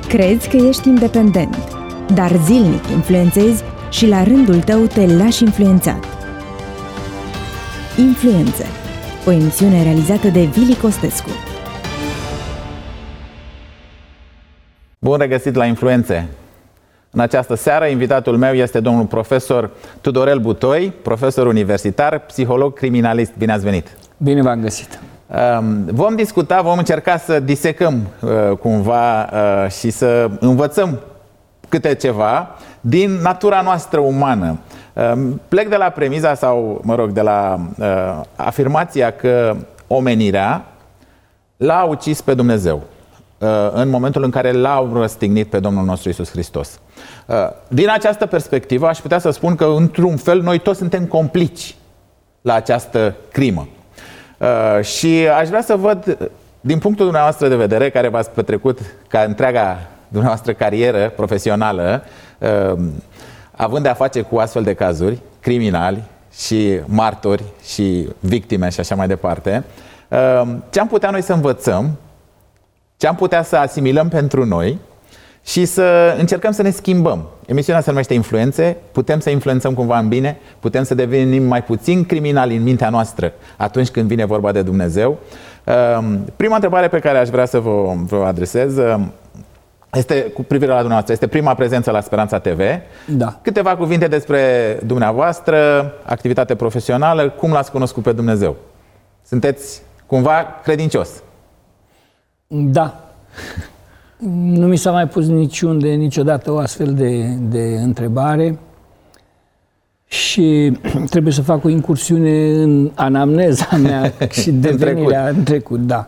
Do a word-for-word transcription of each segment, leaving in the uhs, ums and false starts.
Crezi că ești independent, dar zilnic influențezi și la rândul tău te lași influențat. Influențe, o emisiune realizată de Vili Costescu. Bun regăsit la Influențe! În această seară, invitatul meu este domnul profesor Tudorel Butoi, profesor universitar, psiholog criminalist. Bine ați venit! Bine v-am găsit! Vom discuta, vom încerca să disecăm cumva și să învățăm câte ceva din natura noastră umană. Plec de la premiza sau, mă rog, de la afirmația că omenirea l-a ucis pe Dumnezeu în momentul în care l-au răstignit pe Domnul nostru Iisus Hristos. Din această perspectivă aș putea să spun că într-un fel noi toți suntem complici la această crimă. Și aș vrea să văd din punctul dumneavoastră de vedere, care v-ați petrecut ca întreaga dumneavoastră carieră profesională, având de a face cu astfel de cazuri, criminali și martori și victime și așa mai departe, ce am putea noi să învățăm, ce am putea să asimilăm pentru noi și să încercăm să ne schimbăm. Emisiunea se numește Influențe, putem să influențăm cumva în bine, putem să devenim mai puțin criminali în mintea noastră atunci când vine vorba de Dumnezeu. Prima întrebare pe care aș vrea să vă, vă adresez este cu privire la dumneavoastră. Este prima prezență la Speranța T V. Da. Câteva cuvinte despre dumneavoastră, activitate profesională, cum l-ați cunoscut pe Dumnezeu? Sunteți cumva credincios? Da. Nu mi s-a mai pus niciunde, niciodată o astfel de, de întrebare și trebuie să fac o incursiune în anamneza mea și devenirea în trecut. Da.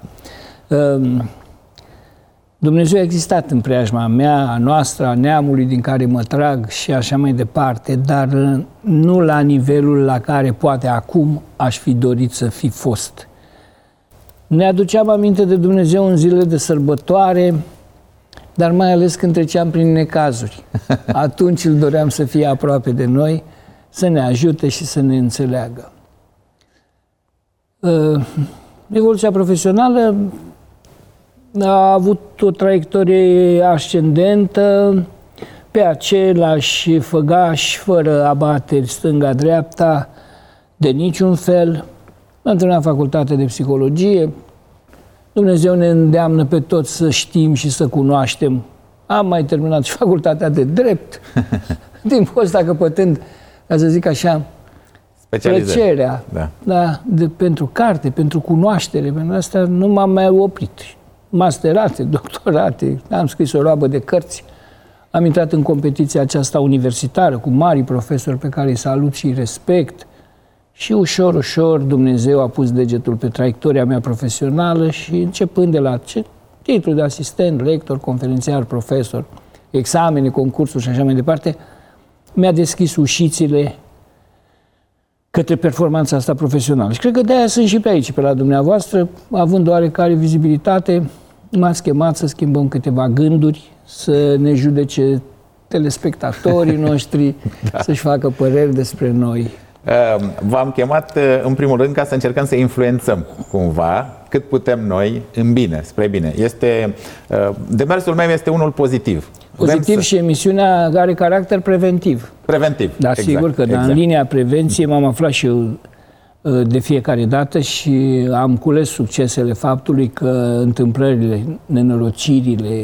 Dumnezeu a existat în preajma mea, a noastră, a neamului din care mă trag și așa mai departe, dar nu la nivelul la care poate acum aș fi dorit să fi fost. Ne aduceam aminte de Dumnezeu în zilele de sărbătoare, dar mai ales când treceam prin necazuri. Atunci îl doream să fie aproape de noi, să ne ajute și să ne înțeleagă. Evoluția profesională a avut o traiectorie ascendentă, pe același făgaș, fără abateri stânga-dreapta, de niciun fel. Am terminat facultatea de psihologie. Dumnezeu ne îndeamnă pe toți să știm și să cunoaștem. Am mai terminat și facultatea de drept. Timpul ăsta căpătând, ca să zic așa, plăcerea da. Da, de, pentru carte, pentru cunoaștere. Pentru asta nu m-am mai oprit. Masterate, doctorate, am scris o roabă de cărți. Am intrat în competiția aceasta universitară cu mari profesori pe care îi salut și îi respect. Și ușor, ușor Dumnezeu a pus degetul pe traiectoria mea profesională și începând de la ce? Titlul de asistent, lector, conferențiar, profesor, examene, concursuri și așa mai departe, mi-a deschis ușițile către performanța asta profesională. Și cred că de-aia sunt și pe aici, pe la dumneavoastră, având oarecare vizibilitate, m-ați chemat să schimbăm câteva gânduri, să ne judece telespectatorii noștri, da. Să-și facă păreri despre noi. V-am chemat în primul rând ca să încercăm să influențăm cumva cât putem noi în bine, spre bine. Este, demersul meu este unul pozitiv. Pozitiv să... și emisiunea are caracter preventiv. Preventiv, da, exact, sigur că exact. Da, în linia prevenției m-am aflat și eu de fiecare dată și am cules succesele faptului că întâmplările, nenorocirile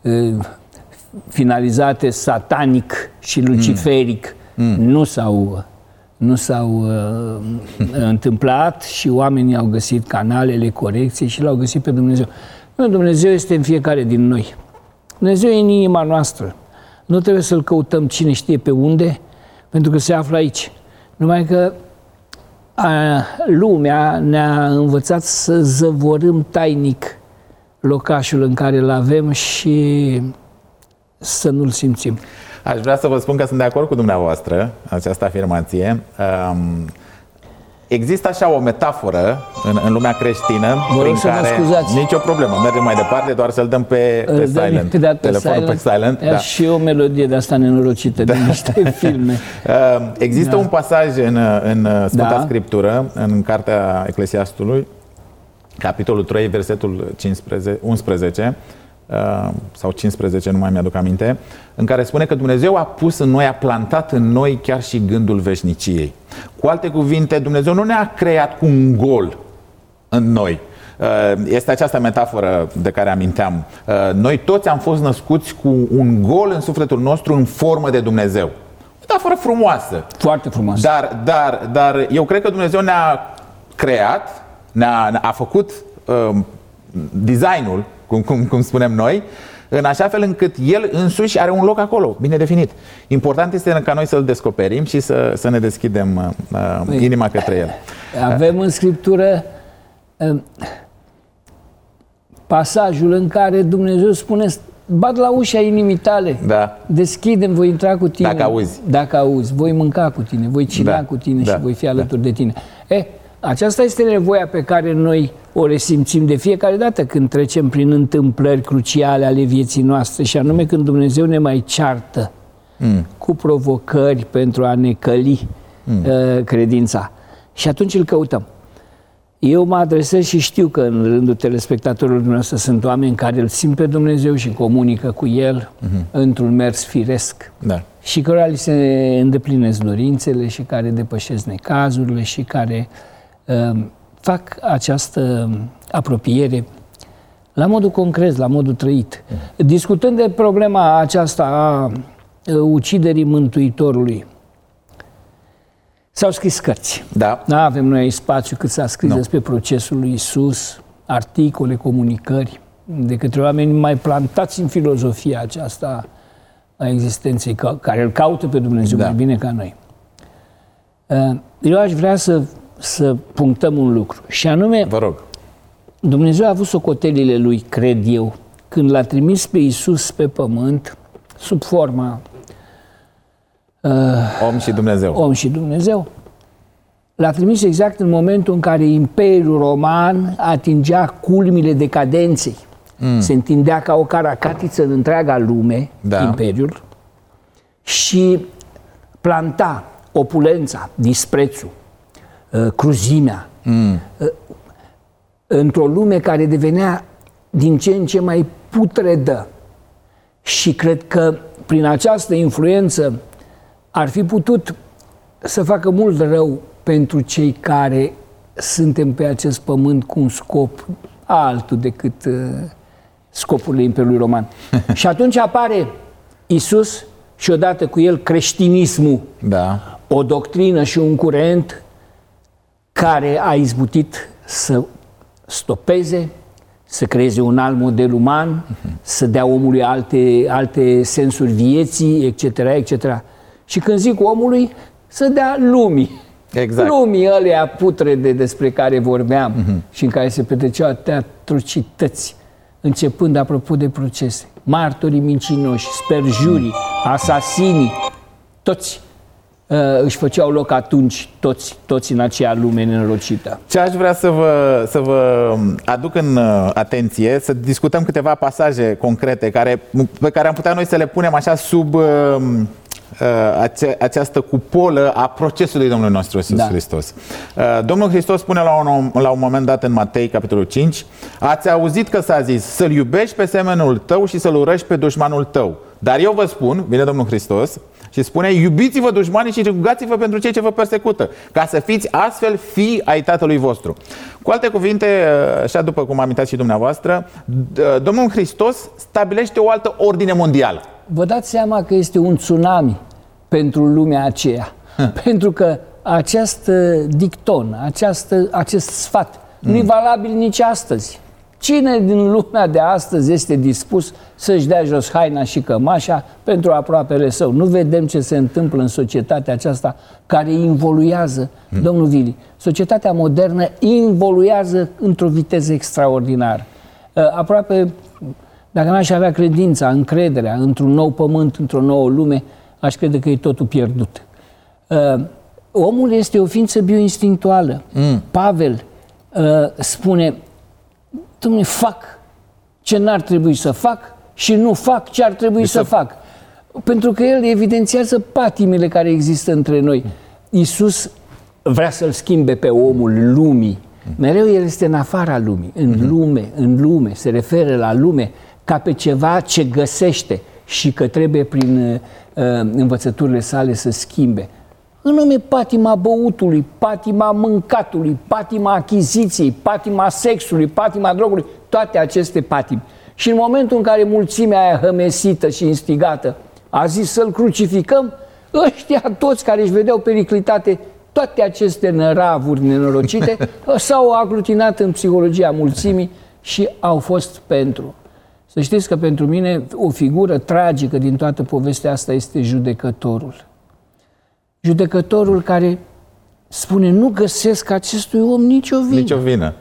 finalizate satanic și luciferic mm. nu s-au nu s-au uh, întâmplat și oamenii au găsit canalele corecției și l-au găsit pe Dumnezeu. Dumnezeu este în fiecare din noi. Dumnezeu e în inima noastră. Nu trebuie să-L căutăm cine știe pe unde, pentru că se află aici. Numai că a, lumea ne-a învățat să zăvorâm tainic locașul în care îl avem și să nu-L simțim. Aș vrea să vă spun că sunt de acord cu dumneavoastră, această afirmație. Um, există așa o metaforă în, în lumea creștină prin care... Nicio problemă, mergem mai departe, doar să-l dăm pe, pe silent. Pe telefonul silent. pe silent. Da. Și o melodie de asta nenorocită da. Din niște filme. Uh, există da. un pasaj în, în Sfânta da. Scriptură, în Cartea Eclesiastului, capitolul trei, versetul cincisprezece, unsprezece, sau cincisprezece, nu mai mi-aduc aminte, în care spune că Dumnezeu a pus în noi, a plantat în noi chiar și gândul veșniciei. Cu alte cuvinte, Dumnezeu nu ne-a creat cu un gol în noi. Este această metaforă de care aminteam. Noi toți am fost născuți cu un gol în sufletul nostru în formă de Dumnezeu. O metaforă frumoasă. Foarte frumoasă. Dar, dar, dar eu cred că Dumnezeu ne-a creat, ne-a, a făcut uh, designul, cum, cum, cum spunem noi, în așa fel încât El însuși are un loc acolo, bine definit. Important este ca noi să-L descoperim și să, să ne deschidem uh, inima către El. Avem în Scriptură uh, pasajul în care Dumnezeu spune: bat la ușa inimii tale, da. Deschide-mi, voi intra cu tine. Dacă auzi. Dacă auzi, voi mânca cu tine, voi cina da. cu tine da. și voi fi alături da. de tine. E, aceasta este nevoia pe care noi o resimțim de fiecare dată când trecem prin întâmplări cruciale ale vieții noastre, și anume când Dumnezeu ne mai ceartă mm. cu provocări pentru a ne căli mm. uh, credința. Și atunci îl căutăm. Eu mă adresez și știu că în rândul telespectatorilor dumneavoastră sunt oameni care îl simt pe Dumnezeu și comunică cu El mm-hmm. într-un mers firesc. Da. Și cărora li se îndeplinesc dorințele și care depășesc necazurile și care uh, fac această apropiere la modul concret, la modul trăit. Mm. Discutând de problema aceasta a uh, uciderii Mântuitorului, s-au scris cărți. Da. Nu avem noi spațiu cât s-a scris no. despre procesul lui Iisus, articole, comunicări, de către oameni mai plantați în filozofia aceasta a existenței, care îl caută pe Dumnezeu da. mai bine ca noi. Eu aș vrea să, să punctăm un lucru, și anume, vă rog, Dumnezeu a avut socotelile lui, cred eu, când l-a trimis pe Iisus pe pământ, sub forma Uh, om și Dumnezeu. Om și Dumnezeu. L-a trimis exact în momentul în care Imperiul Roman atingea culmile decadenței. Mm. Se întindea ca o caracatiță în întreaga lume, da. Imperiul, și planta opulența, disprețul, uh, cruzimea, mm. uh, într-o lume care devenea din ce în ce mai putredă. Și cred că prin această influență ar fi putut să facă mult rău pentru cei care suntem pe acest pământ cu un scop altul decât uh, scopurile Imperiului Roman. Și atunci apare Iisus și odată cu el creștinismul, da. o doctrină și un curent care a izbutit să stopeze, să creeze un alt model uman, uh-huh. să dea omului alte, alte sensuri vieții, et cetera, et cetera. Și când zic omului, să dea lumii. Exact. Lumii alea putrede despre care vorbeam uh-huh. și în care se petreceau atâtea atrocități, începând, apropo de procese, martorii mincinoși, sperjurii, asasinii, toți uh, își făceau loc atunci, toți, toți în acea lume nenorocită. Ce aș vrea să vă, să vă aduc în atenție, să discutăm câteva pasaje concrete care, pe care am putea noi să le punem așa sub uh, ace, această cupolă a procesului Domnului nostru Iisus da. Hristos. Uh, Domnul Hristos spune la un, la un moment dat în Matei, capitolul cinci: ați auzit că s-a zis să-L iubești pe semenul tău și să-L urăști pe dușmanul tău. Dar eu vă spun, vine Domnul Hristos și spune: iubiți-vă dușmanii și rugați-vă pentru cei ce vă persecută, ca să fiți astfel fii ai Tatălui vostru. Cu alte cuvinte, așa după cum amintați și dumneavoastră, Domnul Hristos stabilește o altă ordine mondială. Vă dați seama că este un tsunami pentru lumea aceea. Pentru că acest dicton, această, acest sfat mm. nu e valabil nici astăzi. Cine din lumea de astăzi este dispus să-și dea jos haina și cămașa pentru aproapele său? Nu vedem ce se întâmplă în societatea aceasta care involuează, mm. domnul Vili. Societatea modernă involuează într-o viteză extraordinară. Aproape, dacă n-aș avea credința, încrederea într-un nou pământ, într-o nouă lume, aș crede că e totul pierdut. Omul este o ființă bioinstinctuală. Mm. Pavel spune: Dom'le, fac ce n-ar trebui să fac și nu fac ce ar trebui să, să fac. Pentru că el evidențiază patimile care există între noi. Iisus vrea să-l schimbe pe omul lumii. Mereu el este în afara lumii, în lume, în lume, se referă la lume ca pe ceva ce găsește și că trebuie prin uh, învățăturile sale să schimbe. În nume patima băutului, patima mâncatului, patima achiziției, patima sexului, patima drogului, toate aceste patimi. Și în momentul în care mulțimea aia hămesită și instigată a zis să-l crucificăm, ăștia toți care își vedeau periclitate toate aceste năravuri nenorocite s-au aglutinat în psihologia mulțimii și au fost pentru. Să știți că pentru mine o figură tragică din toată povestea asta este judecătorul. Judecătorul care spune, nu găsesc acestui om nicio vină. Nicio vină.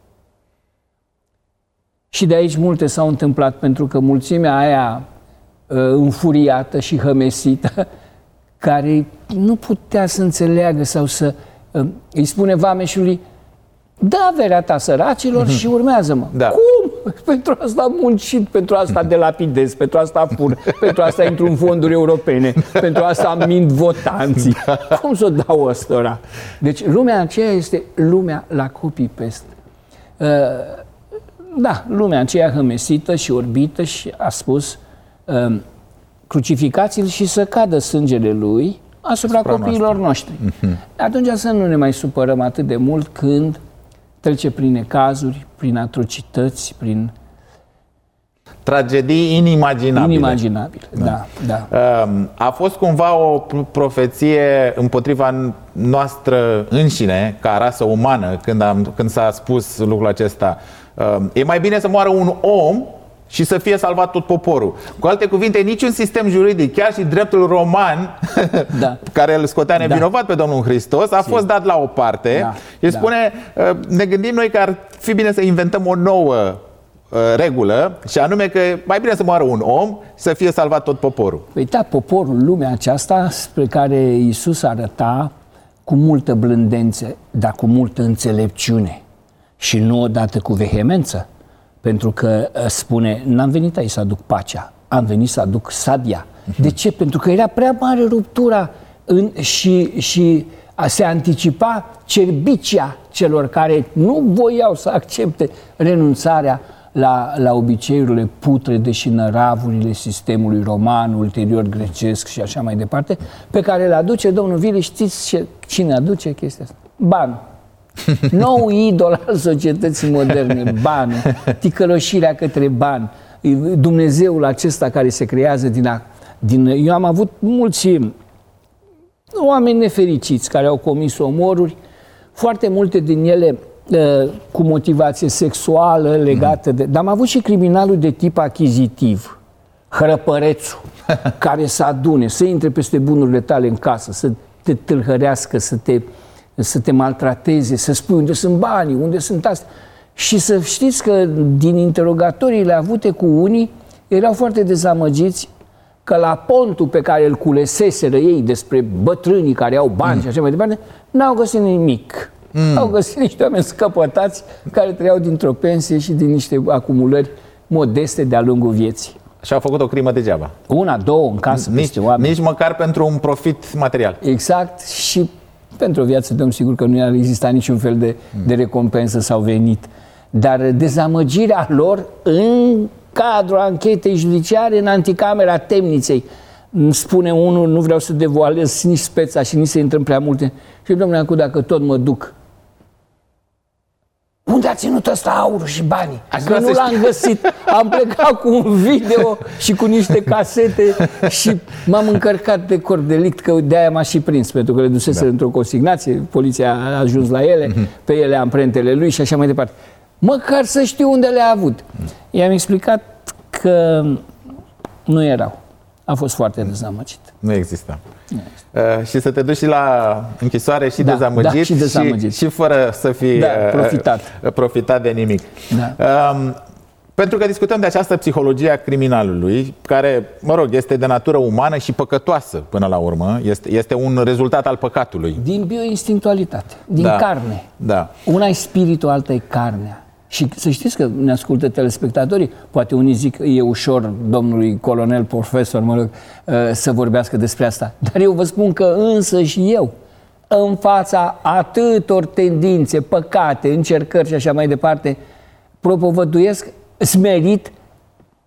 Și de aici multe s-au întâmplat, pentru că mulțimea aia uh, înfuriată și hămesită, care nu putea să înțeleagă sau să uh, îi spune vameșului, dă averea ta săracilor mm-hmm. și urmează-mă. Da. Cum? Pentru asta am muncit, pentru asta delapidez, pentru asta fur, pentru asta intru în fonduri europene, pentru asta mint votanții. Da. Cum să o dau ăstora? Deci lumea aceea este lumea la copy-paste. Uh, da, lumea aceea hămesită și orbită și a spus uh, crucificați-l și să cadă sângele lui asupra, asupra copiilor noștri. noștri. Mm-hmm. Atunci să nu ne mai supărăm atât de mult când trece prin necazuri, prin atrocități, prin tragedii inimaginabile. Inimaginabile, da, da. da. A fost cumva o profeție împotriva noastră înșine, ca rasă umană, când, am, când s-a spus lucrul acesta. E mai bine să moară un om și să fie salvat tot poporul. Cu alte cuvinte, niciun sistem juridic, chiar și dreptul roman, da. care îl scotea nevinovat da. pe Domnul Hristos, a fost dat la o parte. Da. El da. spune, ne gândim noi că ar fi bine să inventăm o nouă regulă, și anume că mai bine să moară un om și să fie salvat tot poporul. Păi da, poporul, lumea aceasta spre care Iisus arăta cu multă blândență, dar cu multă înțelepciune și nu odată cu vehemență. Pentru că spune, n-am venit aici să aduc pacea, am venit să aduc sabia. De ce? Pentru că era prea mare ruptura în, și, și se anticipa cerbicia celor care nu voiau să accepte renunțarea la, la obiceiurile putrede și năravurile sistemului roman, ulterior grecesc și așa mai departe, pe care le aduce domnul Vili. Știți ce, cine aduce chestia asta? Banul. Nou idol al societății moderne, banul, ticăloșirea către bani, Dumnezeul acesta care se creează din, a, din... Eu am avut mulți oameni nefericiți care au comis omoruri, foarte multe din ele uh, cu motivație sexuală legată de... Dar am avut și criminalul de tip achizitiv, hrăpărețul, care să adune, să intre peste bunurile tale în casă, să te tâlhărească, să te... să te maltrateze, să spui unde sunt banii, unde sunt astea. Și să știți că din interogatoriile avute cu unii erau foarte dezamăgiți că la pontul pe care îl culeseseră ei despre bătrânii care au bani mm. și așa mai departe, n-au găsit nimic. Mm. Au găsit niște oameni scăpătați care trăiau dintr-o pensie și din niște acumulări modeste de-a lungul vieții. Și au făcut o crimă degeaba. Una, două în casă nici, peste oameni. Nici măcar pentru un profit material. Exact. Și pentru o viață dăm sigur că nu ar exista niciun fel de, de recompensă sau venit. Dar dezamăgirea lor în cadrul anchetei judiciare în anticamera temniței. Îmi spune unul, nu vreau să devoalez nici speța și nici să intrăm prea multe. Și domnule, acum dacă tot mă duc, unde a ținut ăsta aurul și banii? Că nu l-am găsit. Am plecat cu un video și cu niște casete și m-am încărcat de corp delict, că de-aia m-a și prins, pentru că le dusese da. într-o consignație, poliția a ajuns la ele, mm-hmm. pe ele amprentele lui și așa mai departe. Măcar să știu unde le-a avut. I-am explicat că nu erau. A fost foarte dezamăgit. Nu exista. Nu exista. Uh, și să te duci și la închisoare și, da, dezamăgit, da, și dezamăgit și, și fără să fii da, profitat. Uh, profitat de nimic. Da. Uh, pentru că discutăm de această psihologie a criminalului, care, mă rog, este de natură umană și păcătoasă până la urmă. Este, este un rezultat al păcatului. Din bioinstinctualitate, din da. carne. Da. Una e spiritul, alta e carnea. Și să știți că ne ascultă telespectatorii, poate unii zic e ușor domnului colonel, profesor, mă rog, să vorbească despre asta. Dar eu vă spun că însă și eu, în fața atâtor tendințe, păcate, încercări și așa mai departe, propovăduiesc smerit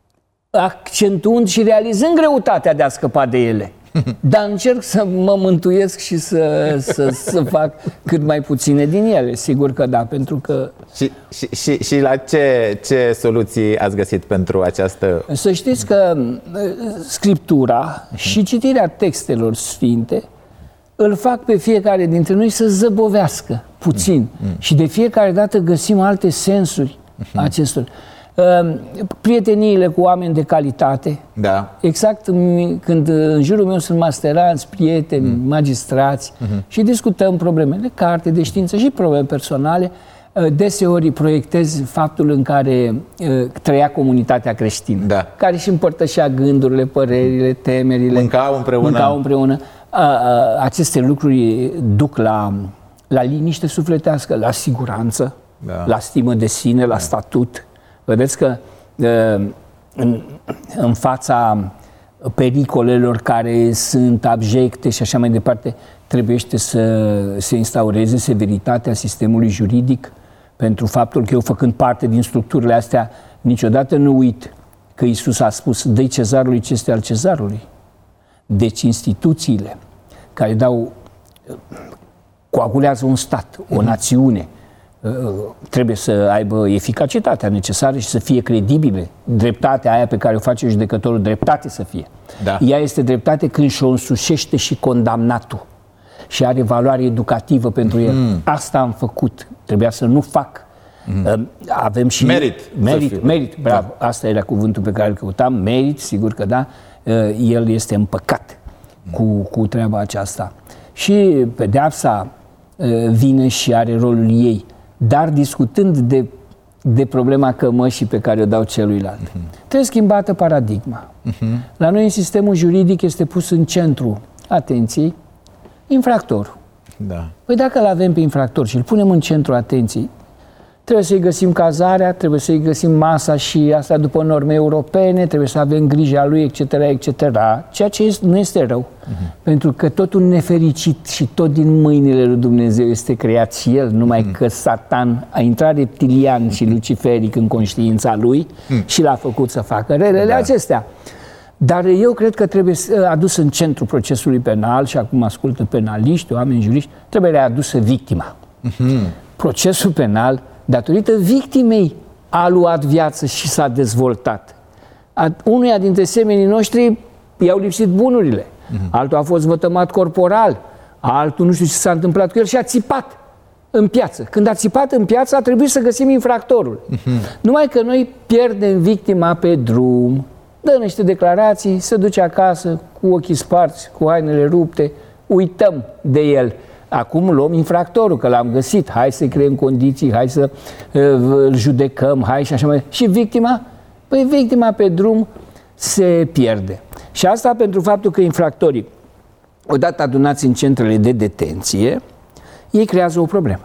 accentuând și realizând greutatea de a scăpa de ele. Dar încerc să mă mântuiesc și să, să, să fac cât mai puține din ele. Sigur că da, pentru că... Și, și, și, și la ce, ce soluții ați găsit pentru această... Să știți că scriptura uh-huh. și citirea textelor sfinte îl fac pe fiecare dintre noi să zăbovească puțin. Uh-huh. Și de fiecare dată găsim alte sensuri uh-huh. acestor. Prieteniile cu oameni de calitate. Da. Exact când în jurul meu sunt masteranți, prieteni, mm. magistrați mm-hmm. și discutăm probleme de carte, de știință și probleme personale, deseori proiectez faptul în care trăia comunitatea creștină, da. care își împărtășea gândurile, părerile, temerile. Mâncau împreună. Mâncau împreună. Aceste lucruri duc la, la liniște sufletească, la siguranță, da. La stimă de sine, la statut. Vedeți că în, în fața pericolelor care sunt abjecte și așa mai departe, trebuiește să se instaureze severitatea sistemului juridic, pentru faptul că eu, făcând parte din structurile astea, niciodată nu uit că Iisus a spus: dă-i cezarului ce este al cezarului. Deci instituțiile care dau, coagulează un stat, o națiune, trebuie să aibă eficacitatea necesară și să fie credibile. Dreptatea aia pe care o face judecătorul, dreptate să fie. Da. Ea este dreptate când și-o însușește și condamnatul și are valoare educativă pentru el. Mm. Asta am făcut. Trebuia să nu fac. Mm. Avem și... Merit. Merit, merit, bravo. Da. Asta era cuvântul pe care îl căutam. Merit, sigur că da. El este împăcat mm. cu, cu treaba aceasta. Și pedeapsa vine și are rolul ei. Dar discutând de, de problema cămășii pe care o dau celuilalt, uh-huh. trebuie schimbată paradigma. Uh-huh. La noi, în sistemul juridic, este pus în centru atenției infractorul. Da. Păi dacă îl avem pe infractor și îl punem în centru atenției, trebuie să-i găsim cazarea, trebuie să-i găsim masa și asta după norme europene, trebuie să avem grija lui, et cetera, et cetera. Ceea ce este, nu este rău. Uh-huh. Pentru că tot un nefericit și tot din mâinile lui Dumnezeu este creat și el, numai uh-huh. că Satan a intrat reptilian și luciferic în conștiința lui uh-huh. și l-a făcut să facă relele da. acestea. Dar eu cred că trebuie adus în centru procesului penal, și acum ascultă penaliști, oameni juriști, trebuie readusă victima. Uh-huh. Procesul penal, datorită victimei, a luat viață și s-a dezvoltat. A, unuia dintre semenii noștri i-au lipsit bunurile, uh-huh. altul a fost vătămat corporal, altul nu știu ce s-a întâmplat cu el și a țipat în piață. Când a țipat în piață, a trebuit să găsim infractorul. Uh-huh. Numai că noi pierdem victima pe drum, dă niște declarații, se duce acasă cu ochii sparți, cu hainele rupte, uităm de el. Acum luăm infractorul, că l-am găsit, hai să creăm condiții, hai să uh, îl judecăm, hai și așa mai. Și victima? Păi victima pe drum se pierde. Și asta pentru faptul că infractorii, odată adunați în centrele de detenție, ei creează o problemă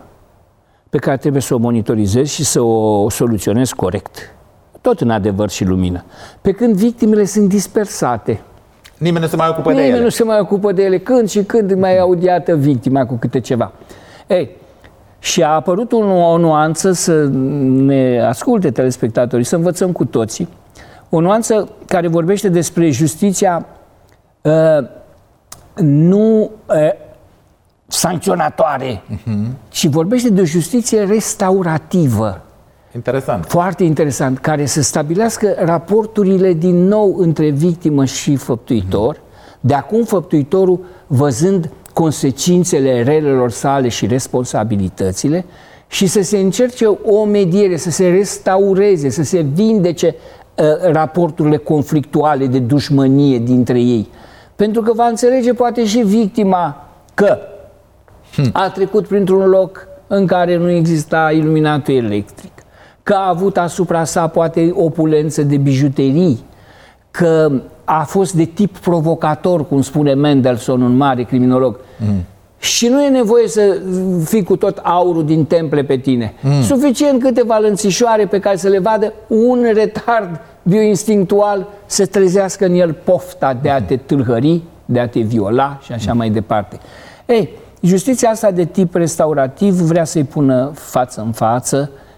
pe care trebuie să o monitorizezi și să o soluționezi corect. Tot în adevăr și lumină. Pe când victimele sunt dispersate. Nimeni nu se mai ocupă Nimeni de ele. Nimeni nu se mai ocupă de ele. Când și când mai audiată victima cu câte ceva. Ei, și a apărut un, o nuanță, să ne asculte telespectatorii, să învățăm cu toții, o nuanță care vorbește despre justiția uh, nu uh, sancționatoare, uh-huh. ci vorbește de o justiție restaurativă. Interesant. Foarte interesant, care să stabilească raporturile din nou între victimă și făptuitor, de acum făptuitorul văzând consecințele relelor sale și responsabilitățile și să se încerce o mediere, să se restaureze, să se vindece uh, raporturile conflictuale de dușmănie dintre ei. Pentru că va înțelege poate și victima că hmm. a trecut printr-un loc în care nu exista iluminatul electric, că a avut asupra sa poate opulență de bijuterii, că a fost de tip provocator, cum spune Mendelssohn, un mare criminolog. Mm. Și nu e nevoie să fii cu tot aurul din temple pe tine. Mm. Suficient câteva lănțișoare pe care să le vadă un retard bioinstinctual să trezească în el pofta de a te tâlhări, de a te viola și așa mm. mai departe. Ei, justiția asta de tip restaurativ vrea să-i pună față în față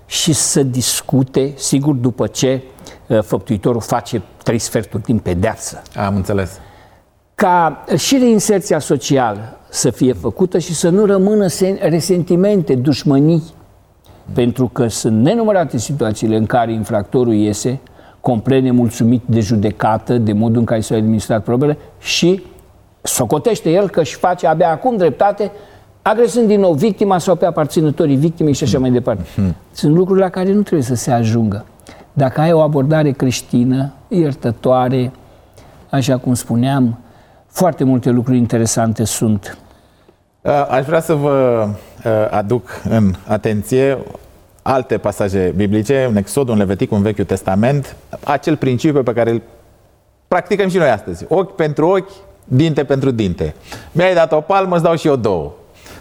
și să discute, sigur după ce uh, făptuitorul face trei sferturi din pedeapsă. Am înțeles. Ca și reinserția socială să fie făcută și să nu rămână resentimente, dușmănii, pentru că sunt nenumărate situațiile în care infractorul iese complet nemulțumit de judecată, de modul în care s-au administrat probele și socotește el că își face abia acum dreptate, agresând din nou victima sau pe aparținătorii victimei și așa mai departe. Sunt lucruri la care nu trebuie să se ajungă. Dacă ai o abordare creștină, iertătoare, așa cum spuneam, foarte multe lucruri interesante sunt. Aș vrea să vă aduc în atenție alte pasaje biblice, în Exodul, în Levitic, în Vechiul Testament, acel principiu pe care îl practicăm și noi astăzi. Ochi pentru ochi, dinte pentru dinte. Mi-ai dat o palmă, îți dau și eu două.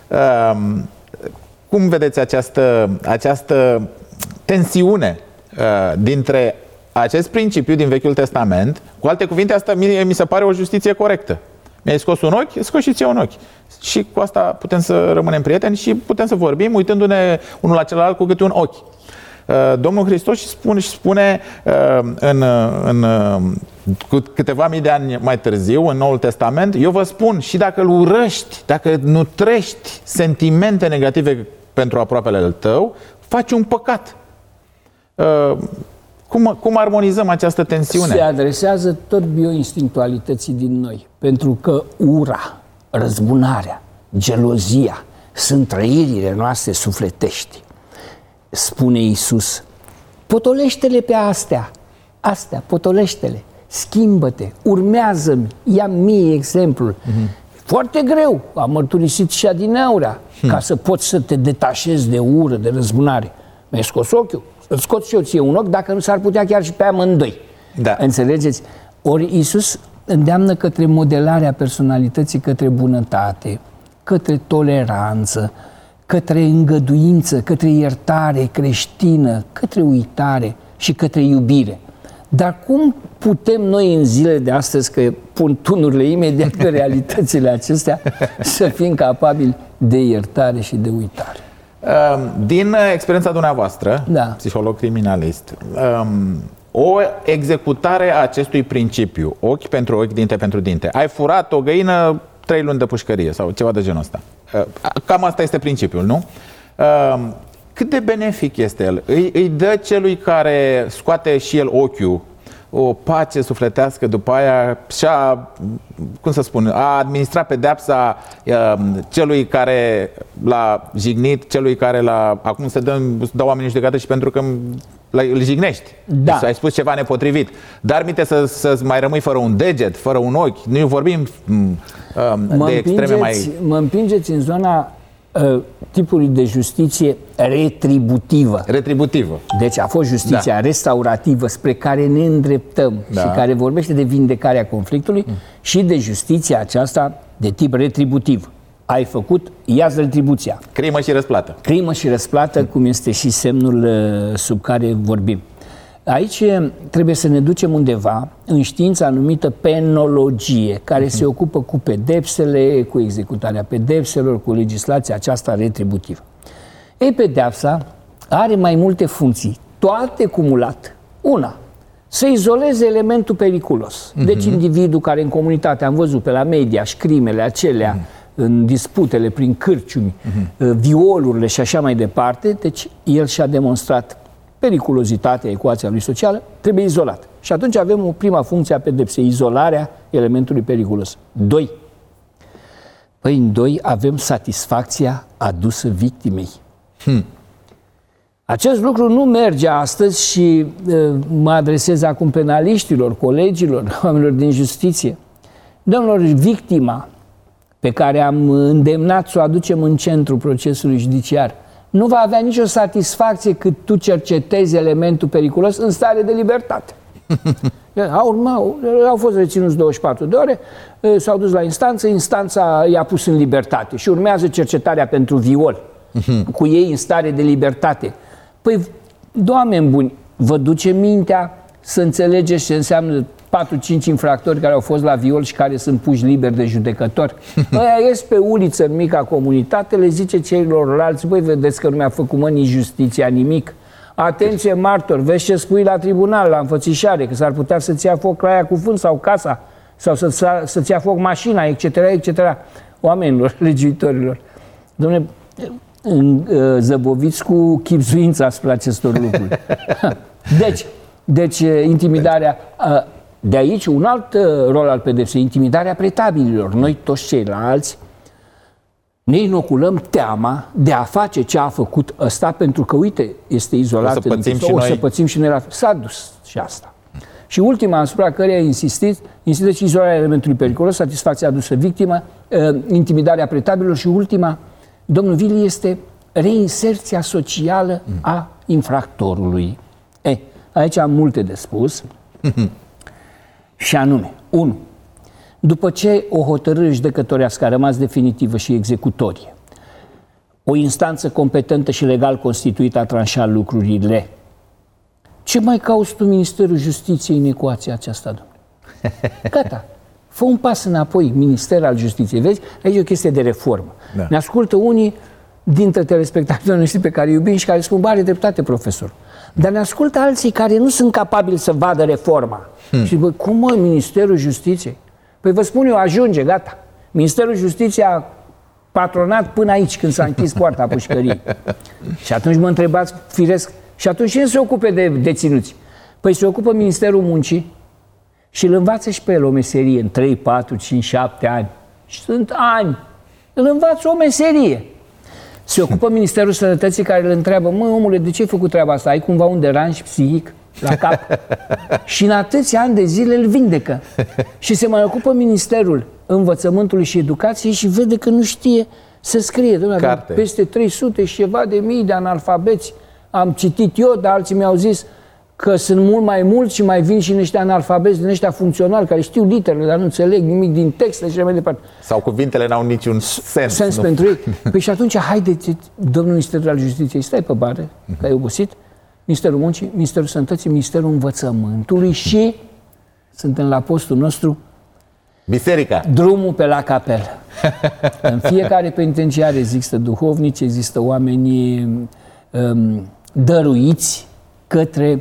Cum vedeți această, această tensiune dintre acest principiu din Vechiul Testament? Cu alte cuvinte, asta mie, mi se pare o justiție corectă. Mi-ai scos un ochi, scos și ție un ochi. Și cu asta putem să rămânem prieteni și putem să vorbim uitându-ne unul la celălalt cu câte un ochi. Domnul Hristos spune, spune în, în cu câteva mii de ani mai târziu, în Noul Testament, eu vă spun, și dacă îl urăști, dacă nutrești sentimente negative pentru aproapele tău, faci un păcat. Cum, cum armonizăm această tensiune? Se adresează tot bioinstinctualității din noi. Pentru că ura, răzbunarea, gelozia sunt trăirile noastre sufletești. Spune Iisus, potolește-le pe astea, astea, potolește-le, schimbă-te, urmează-mi, ia mie exemplul. Uh-huh. Foarte greu, am mărturisit și adineaurea, hmm. ca să poți să te detașezi de ură, de răzbunare. Mi-ai scos ochiul, îți scot și eu ție un ochi, dacă nu s-ar putea chiar și pe amândoi. Da. Înțelegeți? Ori Iisus îndeamnă către modelarea personalității, către bunătate, către toleranță, către îngăduință, către iertare creștină, către uitare și către iubire. Dar cum putem noi în zilele de astăzi, că pun tunurile imediat pe realitățile acestea, să fim capabili de iertare și de uitare? Din experiența dumneavoastră, da. psiholog criminalist, o executare a acestui principiu, ochi pentru ochi, dinte pentru dinte. Ai furat o găină, trei luni de pușcărie sau ceva de genul ăsta. Cam asta este principiul, nu? Cât de benefic este el? Îi, îi dă celui care scoate și el ochiul o pace sufletească după aia și-a, cum să spun, a administrat pedeapsa celui care l-a jignit, celui care l-a... Acum se dă, dă oamenii judecată și pentru că îl jignești. Da. Deci ai spus ceva nepotrivit. Dar minte să, să mai rămâi fără un deget, fără un ochi. Nu vorbim um, de extreme mai... Mă împingeți în zona uh, tipului de justiție retributivă. Retributivă. Deci a fost justiția da. restaurativă spre care ne îndreptăm da. și care vorbește de vindecarea conflictului mm. și de justiția aceasta de tip retributiv. Ai făcut, ia-ți retribuția. Crimă și răsplată. Crimă și răsplată, cum este și semnul uh, sub care vorbim. Aici trebuie să ne ducem undeva în știința numită penologie, care uh-huh. se ocupă cu pedepsele, cu executarea pedepselor, cu legislația aceasta retributivă. Ei, pedeapsa are mai multe funcții, toate cumulat. Una, să izoleze elementul periculos. Uh-huh. Deci individul care în comunitate, am văzut pe la media, și crimele acelea, uh-huh. în disputele prin cârciumi, uh-huh. violurile și așa mai departe, deci el și-a demonstrat periculozitatea, ecuația lui socială, trebuie izolat. Și atunci avem o prima funcție a pedepsei, izolarea elementului periculos. Doi. Păi în doi avem satisfacția adusă victimei. Hmm. Acest lucru nu merge astăzi și uh, mă adresez acum penaliștilor, colegilor, oamenilor din justiție. Domnilor, victima pe care am îndemnat să o aducem în centrul procesului judiciar nu va avea nicio satisfacție cât tu cercetezi elementul periculos în stare de libertate. Au, urmau, au fost reținuți douăzeci și patru de ore, s-au dus la instanță, instanța i-a pus în libertate și urmează cercetarea pentru viol cu ei în stare de libertate. Păi, oameni buni, vă duce mintea să înțelegeți ce înseamnă patru cinci infractori care au fost la viol și care sunt puși liberi de judecători. Ăia ies pe uliță în mica comunitate, le zice celorlalți, băi, vedeți că nu mi-a făcut mă nici justiția nimic. Atenție martor, vezi ce spui la tribunal, la înfățișare, că s-ar putea să-ți ia foc raia cu fân sau casa, sau să-ți, să-ți ia foc mașina, et cetera, et cetera. Oamenilor, legiuitorilor. Dom'le, zăboviți cu chibzuința spre acestor lucruri. Deci, deci, intimidarea... De aici, un alt rol al pedepsei, intimidarea pretabililor. Noi, toți ceilalți, ne inoculăm teama de a face ce a făcut ăsta, pentru că, uite, este izolat. O să pățim, în, și, o noi. să pățim și noi. S-a dus și asta. Și ultima, asupra căreia insistit, insistă și izolarea elementului periculos, satisfacția adusă victimă, intimidarea pretabililor și ultima, domnul Vili, este reinserția socială a infractorului. E, aici am multe de spus. Și anume, unu. După ce o hotărâre judecătorească a rămas definitivă și executorie, o instanță competentă și legal constituită a tranșat lucrurile, ce mai cauți tu Ministerul Justiției în ecuația aceasta, domnule? Gata. Fă un pas înapoi, Ministerul al Justiției. Vezi? Aici e o chestie de reformă. Da. Ne ascultă unii dintre telespectatorii noștri pe care îi iubim și care spun, bă, are dreptate profesor. Dar ne ascultă alții care nu sunt capabili să vadă reforma. Hmm. Și bă, cum mă, Ministerul Justiției? Păi vă spun eu, ajunge, gata. Ministerul Justiției a patronat până aici, când s-a închis poarta pușcăriei. Și atunci mă întrebați, firesc, și atunci cine se ocupe de deținuți? Păi se ocupă Ministerul Muncii și îl învață și pe el o meserie în trei, patru, cinci, șapte ani. Și sunt ani. Îl învață o meserie. Se ocupă Ministerul Sănătății, care îl întreabă, mă, omule, de ce ai făcut treaba asta? Ai cumva un deranj psihic la cap? Și în atâția ani de zile îl vindecă. Și se mai ocupă Ministerul Învățământului și Educației și vede că nu știe să scrie. Dom'le, peste trei sute și ceva de mii de analfabeți am citit eu, dar alții mi-au zis că sunt mult mai mulți și mai vin și în ăștia analfabeți, din ăștia funcționali, care știu literele, dar nu înțeleg nimic din texte și mai departe. Sau cuvintele n-au niciun sens. Sens nu? Pentru ei. Păi și atunci, haideți, domnul Ministerul al Justiției, stai pe bare, că ai obosit, Ministerul Muncii, Ministerul Sănătății, Ministerul Învățământului și suntem la postul nostru, biserica. Drumul pe la capelă. În fiecare penitenciar există duhovnici, există oameni um, dăruiți către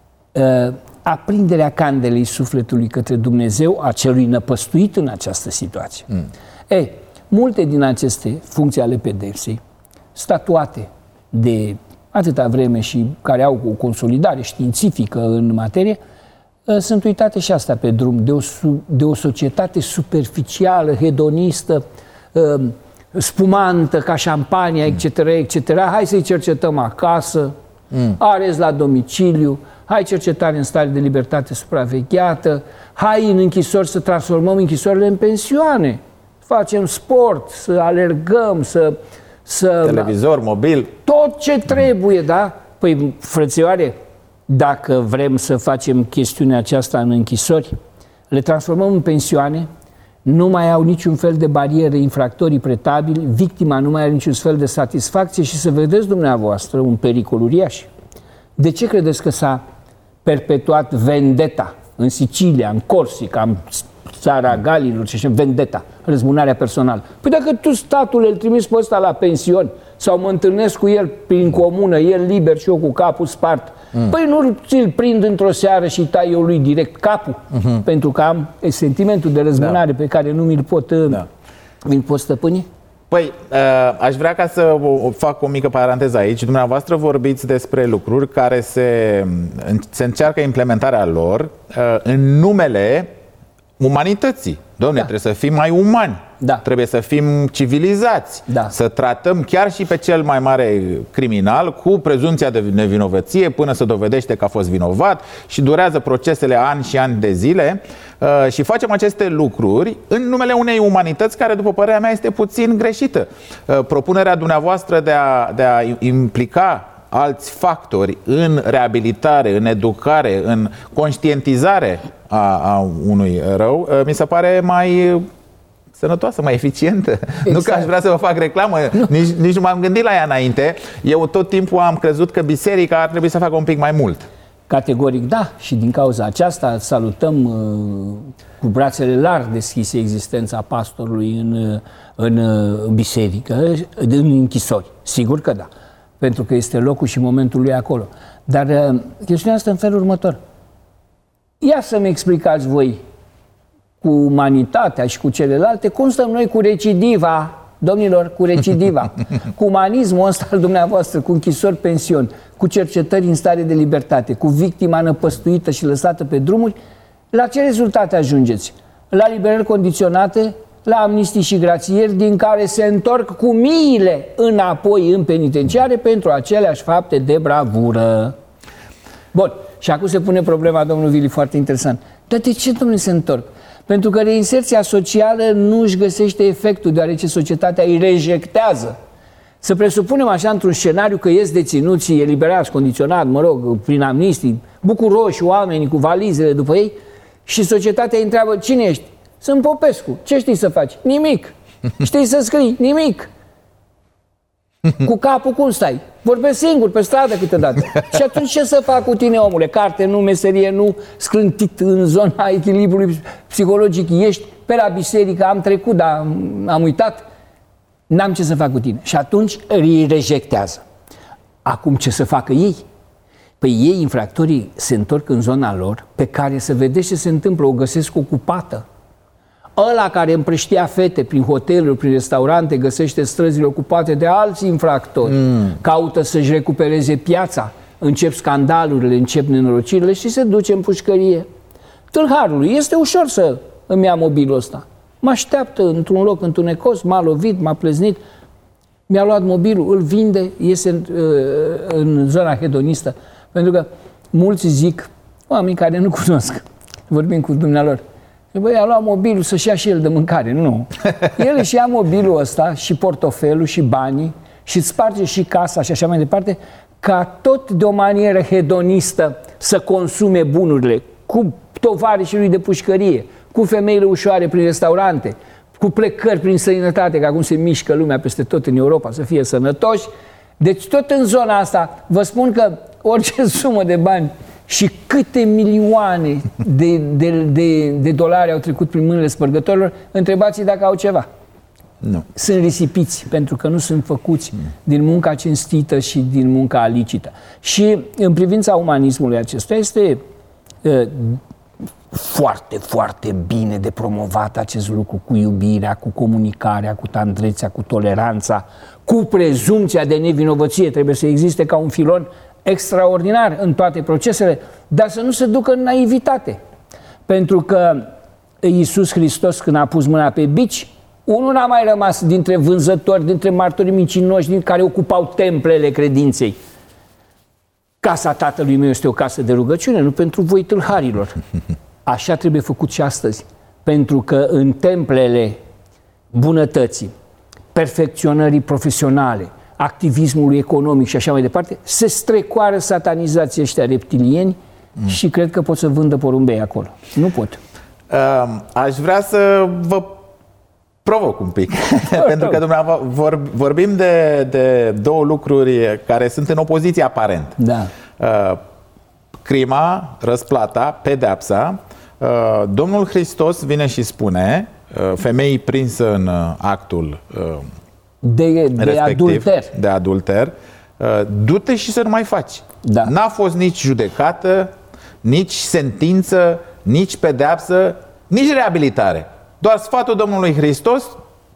uh, aprinderea candelei sufletului către Dumnezeu, a celui năpăstuit în această situație. Mm. Ei, multe din aceste funcții ale pedepsei, statuate de atâta vreme și care au o consolidare științifică în materie, uh, sunt uitate și astea pe drum de o, de o societate superficială, hedonistă, uh, spumantă ca șampania, et cetera, et cetera. Hai să-i cercetăm acasă, Mm. arest la domiciliu, hai cercetare în stare de libertate supravegheată, hai în închisori să transformăm închisorile în pensioane, facem sport, să alergăm, să... să televizor, mobil. Tot ce trebuie, da? Păi, frățioare, dacă vrem să facem chestiunea aceasta în închisori, le transformăm în pensioane, nu mai au niciun fel de barieră infractorii pretabili, victima nu mai are niciun fel de satisfacție și să vedeți dumneavoastră un pericol uriaș. De ce credeți că s-a perpetuat vendeta în Sicilia, în Corsica, în țara Galilor și așa, vendeta, răzbunarea personală? Păi dacă tu, statul, îl trimiți pe ăsta la pensiuni sau mă întâlnesc cu el prin comună, el liber și eu cu capul spart, mm. păi nu ți-l prind într-o seară și tai eu lui direct capul, mm-hmm. pentru că am sentimentul de răzbunare da. pe care nu mi-l pot, da. mi-l pot stăpâni? Păi, aș vrea ca să fac o mică paranteză aici. Dumneavoastră vorbiți despre lucruri care se, se încearcă implementarea lor în numele umanității. Doamne, da. trebuie să fim mai umani, da. trebuie să fim civilizați, da. să tratăm chiar și pe cel mai mare criminal cu prezumția de nevinovăție până se dovedește că a fost vinovat și durează procesele ani și ani de zile uh, și facem aceste lucruri în numele unei umanități care, după părerea mea, este puțin greșită. Uh, propunerea dumneavoastră de a, de a implica alți factori în reabilitare, în educare, în conștientizare a, a unui rău, mi se pare mai sănătoasă, mai eficientă. Exact. Nu că aș vrea să vă fac reclamă, nici, nici nu m-am gândit la ea înainte. Eu tot timpul am crezut că biserica ar trebui să facă un pic mai mult. Categoric da, și din cauza aceasta salutăm uh, cu brațele larg deschise existența pastorului în, în, în biserică, în închisori. Sigur că da. pentru că este locul și momentul lui acolo. Dar uh, chestiunea asta în felul următor. Ia să-mi explicați voi cu umanitatea și cu celelalte cum stăm noi cu recidiva, domnilor, cu recidiva, cu umanismul ăsta al dumneavoastră, cu închisori pensiuni, cu cercetări în stare de libertate, cu victima năpăstuită și lăsată pe drumuri. La ce rezultate ajungeți? La liberări condiționate, la amnistii și grațieri, din care se întorc cu miile înapoi în penitenciare pentru aceleași fapte de bravură. Bun, și acum se pune problema, domnul Vili, foarte interesant. Dar de ce, domnule, se întorc? Pentru că reinserția socială nu își găsește efectul, deoarece societatea îi rejectează. Să presupunem așa într-un scenariu că ies deținuții eliberați, condiționat, mă rog, prin amnistii, bucuroși oamenii cu valizele după ei, și societatea îi întreabă: cine ești? Sunt Popescu. Ce știi să faci? Nimic. Știi să scrii? Nimic. Cu capul cum stai? Vorbesc singur pe stradă câteodată. Și atunci ce să fac cu tine, omule? Carte nu, meserie nu, sclântit în zona echilibrului psihologic. Ești pe la biserică, am trecut, dar am uitat. N-am ce să fac cu tine. Și atunci îi rejectează. Acum ce să facă ei? Păi ei, infractorii, se întorc în zona lor, pe care să vedeți ce se întâmplă, o găsesc ocupată. Ăla care împrăștia fete prin hoteluri, prin restaurante, găsește străzile ocupate de alți infractori, mm. caută să-și recupereze piața, încep scandalurile, încep nenorocirile și se duce în pușcărie. Tâlharului este ușor să îmi ia mobilul ăsta. Mă așteaptă într-un loc întunecos, m-a lovit, m-a pleznit, mi-a luat mobilul, îl vinde, iese în, în zona hedonistă. Pentru că mulți zic, oameni care nu cunosc, vorbim cu dumnealor, băi, a luat mobilul să-și ia și el de mâncare. Nu. El își ia mobilul ăsta și portofelul și banii și îți sparge și casa și așa mai departe, ca tot de o manieră hedonistă să consume bunurile, cu tovarășii lui de pușcărie, cu femeile ușoare prin restaurante, cu plecări prin străinătate, că acum se mișcă lumea peste tot în Europa, să fie sănătoși. Deci tot în zona asta, vă spun că orice sumă de bani și câte milioane de, de, de, de dolari au trecut prin mâinile spărgătorilor, întrebați-i dacă au ceva. Nu. Sunt risipiți, pentru că nu sunt făcuți mm. din munca cinstită și din munca licită. Și în privința umanismului acestuia este uh, foarte, foarte bine de promovat acest lucru cu iubirea, cu comunicarea, cu tandrețea, cu toleranța, cu prezumția de nevinovăție. Trebuie să existe ca un filon extraordinar în toate procesele, dar să nu se ducă în naivitate. Pentru că Iisus Hristos, când a pus mâna pe bici, unul n-a mai rămas dintre vânzători, dintre martorii mincinoși, din care ocupau templele credinței. Casa tatălui meu este o casă de rugăciune, nu pentru voi tâlharilor. Așa trebuie făcut și astăzi. Pentru că în templele bunătății, perfecționării profesionale, activismului economic și așa mai departe, se strecoară satanizații ăștia reptilieni mm. și cred că pot să vândă porumbei acolo. Nu pot. Uh, aș vrea să vă provoc un pic. Pentru că dumneavoastră vor, vorbim de, de două lucruri care sunt în opoziție aparent. Da. Uh, crima, răsplata, pedeapsa. Uh, Domnul Hristos vine și spune uh, femeii prinsă în uh, actul uh, de, de adulter, de adulter uh, du-te și să nu mai faci. Da. N-a fost nici judecată, nici sentință, nici pedeapsă, nici reabilitare. Doar sfatul Domnului Hristos: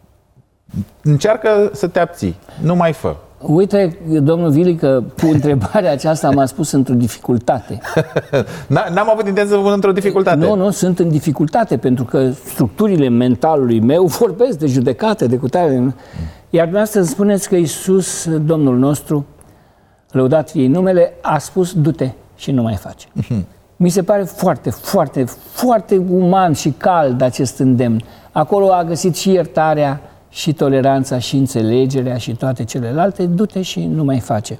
încearcă să te abții, nu mai fă. Uite, domnul Vili, că cu întrebarea aceasta m-a spus într-o dificultate. N-am avut intenție să vă pun într-o dificultate. Nu, nu, sunt în dificultate, pentru că structurile mentalului meu vorbesc de judecată, de cutare. Iar dumneavoastră spuneți că Iisus, Domnul nostru, lăudat fie numele, a spus: du-te și nu mai face. Mi se pare foarte, foarte, foarte uman și cald acest îndemn. Acolo a găsit și iertarea, și toleranța, și înțelegerea, și toate celelalte. Du-te și nu mai face.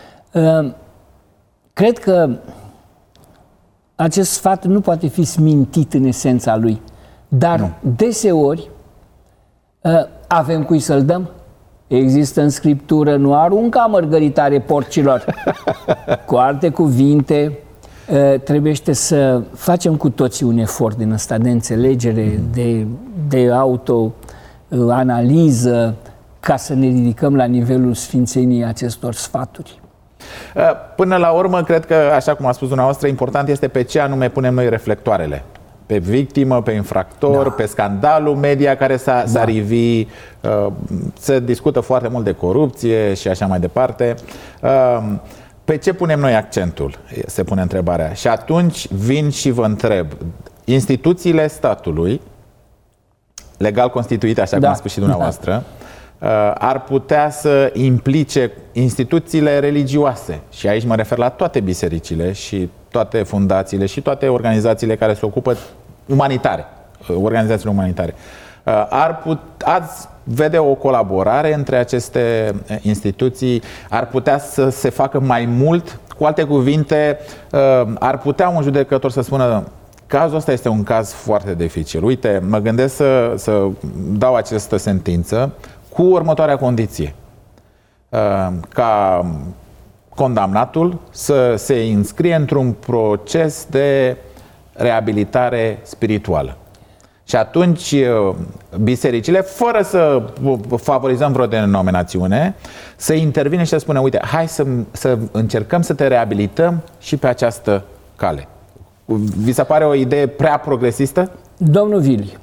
Cred că acest sfat nu poate fi smintit în esența lui, dar nu. Deseori avem cui să-l dăm. Există în Scriptură: nu arunca mărgăritare porcilor. Cu alte cuvinte, trebuiește să facem cu toții un efort din ăsta de înțelegere, de, de autoanaliză, ca să ne ridicăm la nivelul sfințeniei acestor sfaturi. Până la urmă, cred că, așa cum a spus dumneavoastră, important este pe ce anume punem noi reflectoarele. Pe victimă, pe infractor, da. pe scandalul media care s-a da. rivit, se discută foarte mult de corupție și așa mai departe. Pe ce punem noi accentul? Se pune întrebarea. Și atunci vin și vă întreb, instituțiile statului, legal constituite, așa da. cum a spus și dumneavoastră, da. ar putea să implice instituțiile religioase. Și aici mă refer la toate bisericile și toate fundațiile și toate organizațiile care se ocupă umanitare, organizațiile umanitare. Ar put, ați vede o colaborare între aceste instituții? Ar putea să se facă mai mult? Cu alte cuvinte, ar putea un judecător să spună: cazul ăsta este un caz foarte dificil. Uite, mă gândesc să, să dau această sentință cu următoarea condiție. Ca condamnatul să se înscrie într-un proces de reabilitare spirituală. Și atunci bisericile, fără să favorizăm vreo denominațiune, să intervine și să spună: uite, hai să, să încercăm să te reabilităm și pe această cale. Vi se pare o idee prea progresistă? Domnul Vili,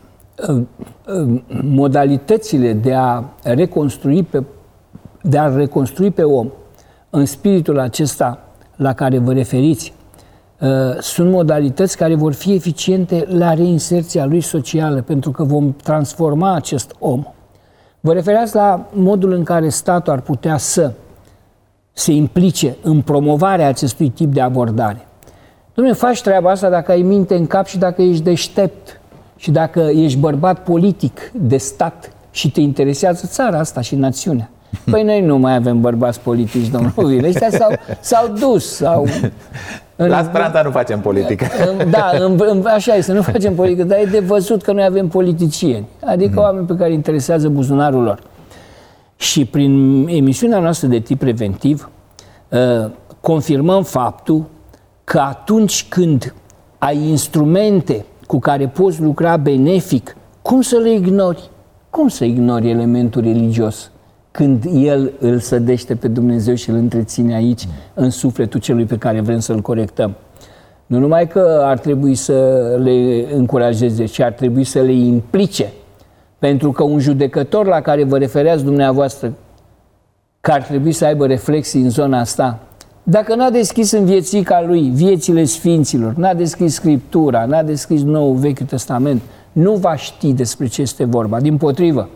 modalitățile de a reconstrui pe, de a reconstrui pe om în spiritul acesta la care vă referiți, sunt modalități care vor fi eficiente la reinserția lui socială, pentru că vom transforma acest om. Vă referați la modul în care statul ar putea să se implice în promovarea acestui tip de abordare. Dom'le, faci treaba asta dacă ai minte în cap și dacă ești deștept și dacă ești bărbat politic de stat și te interesează țara asta și națiunea. Păi noi nu mai avem bărbați politici, domnul Vili. Ăștia s-au, s-au dus. S-au... La Speranța nu facem politică. Da, așa este, nu facem politică, dar e de văzut că noi avem politicieni. Adică oameni pe care interesează buzunarul lor. Și prin emisiunea noastră de tip preventiv confirmăm faptul că atunci când ai instrumente cu care poți lucra benefic, cum să le ignori? Cum să ignori elementul religios când el îl sădește pe Dumnezeu și îl întreține aici, în sufletul celui pe care vrem să-l corectăm? Nu numai că ar trebui să le încurajeze, ci ar trebui să le implice. Pentru că un judecător la care vă refereați dumneavoastră, că ar trebui să aibă reflexii în zona asta, dacă n-a deschis în viețica lui viețile sfinților, n-a deschis Scriptura, n-a deschis Noul Vechiul Testament, nu va ști despre ce este vorba. Dimpotrivă,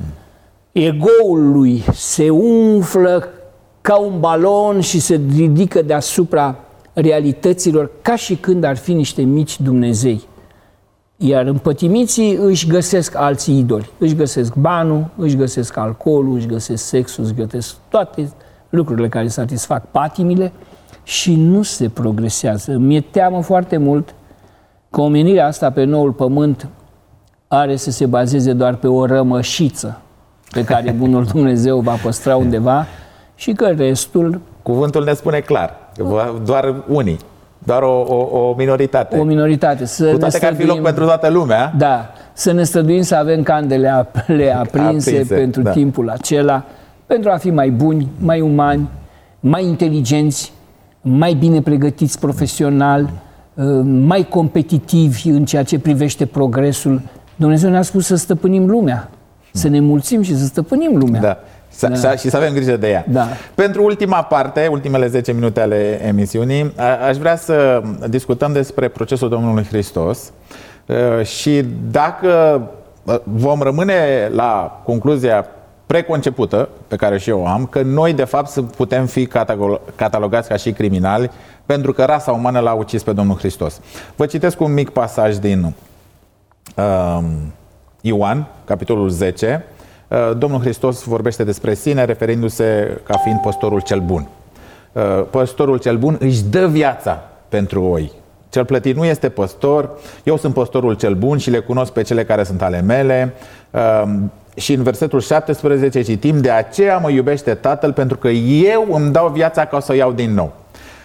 ego-ul lui se umflă ca un balon și se ridică deasupra realităților ca și când ar fi niște mici Dumnezei. Iar împătimiții își găsesc alții idoli. Își găsesc banul, își găsesc alcoolul, își găsesc sexul, își găsesc toate lucrurile care satisfac patimile și nu se progresează. Mi-e teamă foarte mult că omenirea asta pe noul pământ are să se bazeze doar pe o rămășiță pe care bunul Dumnezeu va păstra undeva și că restul... Cuvântul ne spune clar, doar unii, doar o, o, o minoritate. O minoritate. Să Cu toate că ar fi loc pentru toată lumea. Da, să ne străduim să avem candele aprinse, aprinse pentru da. timpul acela, pentru a fi mai buni, mai umani, mai inteligenți, mai bine pregătiți profesional, mai competitivi în ceea ce privește progresul. Dumnezeu ne-a spus să stăpânim lumea, să ne mulțim și să stăpânim lumea. Da. Da. Și să avem grijă de ea. Da. Pentru ultima parte, ultimele zece minute ale emisiunii, aș vrea să discutăm despre procesul Domnului Hristos și dacă vom rămâne la concluzia preconcepută, pe care și eu o am, că noi de fapt putem fi catalogați ca și criminali pentru că rasa umană l-a ucis pe Domnul Hristos. Vă citesc un mic pasaj din uh, Ioan, capitolul zece. Uh, Domnul Hristos vorbește despre sine referindu-se ca fiind păstorul cel bun. Uh, păstorul cel bun își dă viața pentru oi. Cel plătit nu este păstor, eu sunt păstorul cel bun și le cunosc pe cele care sunt ale mele. Uh, Și în versetul șaptesprezece citim: de aceea mă iubește Tatăl, pentru că eu îmi dau viața ca să o iau din nou.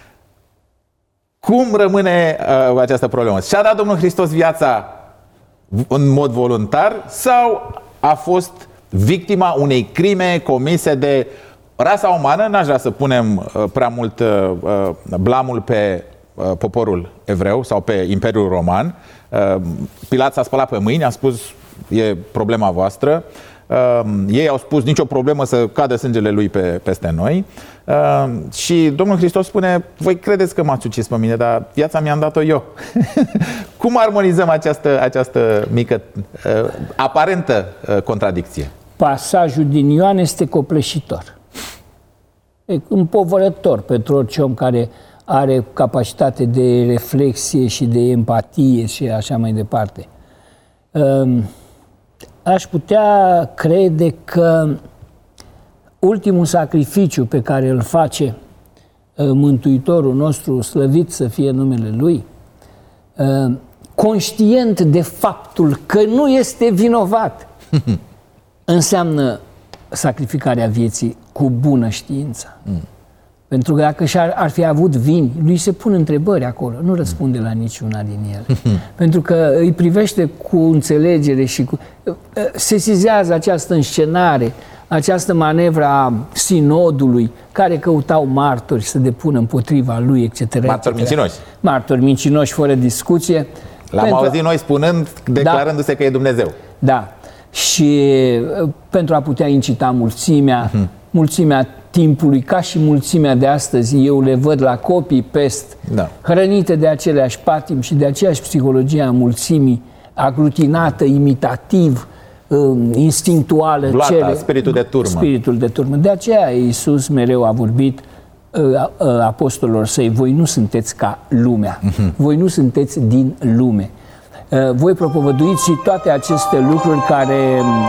Cum rămâne uh, această problemă? Și-a dat Domnul Hristos viața în mod voluntar sau a fost victima unei crime comise de rasa umană. N-aș vrea să punem uh, prea mult uh, blamul pe uh, poporul evreu sau pe Imperiul Roman. Uh, Pilat s-a spălat pe mâini, a spus e problema voastră. Uh, ei au spus nicio problemă să cadă sângele lui pe, peste noi. Uh, și Domnul Hristos spune, voi credeți că m-ați ucis pe mine, dar viața mi-am dat-o eu. Cum armonizăm această, această mică, uh, aparentă uh, contradicție? Pasajul din Ioan este copleșitor. E împovărător pentru orice om care are capacitate de reflexie și de empatie și așa mai departe. Uh, Aș putea crede că ultimul sacrificiu pe care îl face Mântuitorul nostru, slăvit să fie numele Lui, conștient de faptul că nu este vinovat, înseamnă sacrificarea vieții cu bună știință. Mm. Pentru că dacă și-ar ar fi avut vini, lui se pun întrebări acolo, nu răspunde la niciuna din ele. Pentru că îi privește cu înțelegere și cu... sesizează această înscenare, această manevră a sinodului, care căutau martori să depună împotriva lui, et cetera. Martori mincinoși. Martori mincinoși, fără discuție. L-am pentru... auzit noi spunând, declarându-se da, că e Dumnezeu. Da. Și pentru a putea incita mulțimea, uh-huh. mulțimea timpului, ca și mulțimea de astăzi, eu le văd la copy-paste, da, hrănite de aceleași patimi și de aceeași psihologie a mulțimii, aglutinată, imitativ, instinctuală. Vlata, cere, spiritul de turmă. Spiritul de turmă. De aceea Iisus mereu a vorbit apostolilor săi, voi nu sunteți ca lumea, uh-huh. voi nu sunteți din lume. Voi propovăduiți toate aceste lucruri care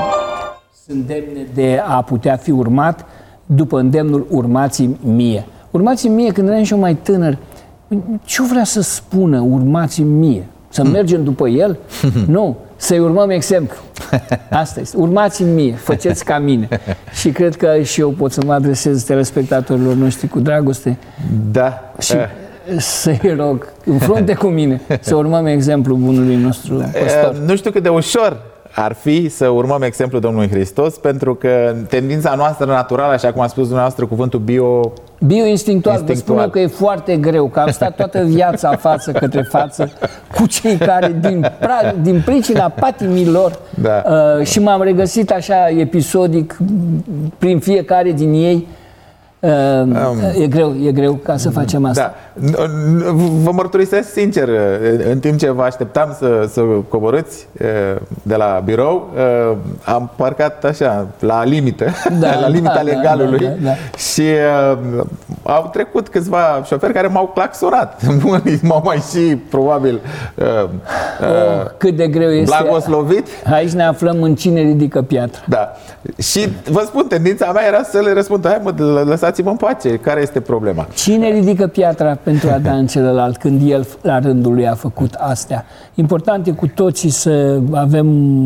sunt demne de a putea fi urmat după îndemnul urmați mie. Urmați mie, când eram și eu mai tânăr, ce vrea să spună urmați mie? Să mergem după el? Nu, să-i urmăm exemplu. Asta este. Urmați mie, faceți ca mine. Și cred că și eu pot să mă adresez telespectatorilor noștri cu dragoste. Da. Și să-i rog, în frunte cu mine, să urmăm exemplul bunului nostru păstor. Nu știu cât de ușor ar fi să urmăm exemplul Domnului Hristos, pentru că tendința noastră naturală, așa cum a spus dumneavoastră, cuvântul bio... Bioinstinctual, vă spun eu că e foarte greu, că am stat toată viața față către față cu cei care, din, pra, din pricina patimilor, da, uh, și m-am regăsit așa episodic prin fiecare din ei. Uh, um, e greu, e greu ca să facem asta. Da. Vă mărturisesc sincer, în timp ce vă așteptam să, să coborâți de la birou, am parcat așa, la limită, da, la limita da, legalului, da, da, da. Și uh, au trecut câțiva șoferi care m-au claxonat. M-au mai și, probabil, uh, oh, cât de greu este. Blagoslovit. Aici ne aflăm în cine ridică piatra. Da. Și vă spun, tendința mea era să le răspund, hai mă, lăsați-mă în pace, care este problema? Cine ridică piatra pentru a da în celălalt când el la rândul lui a făcut astea? Important e cu toții să avem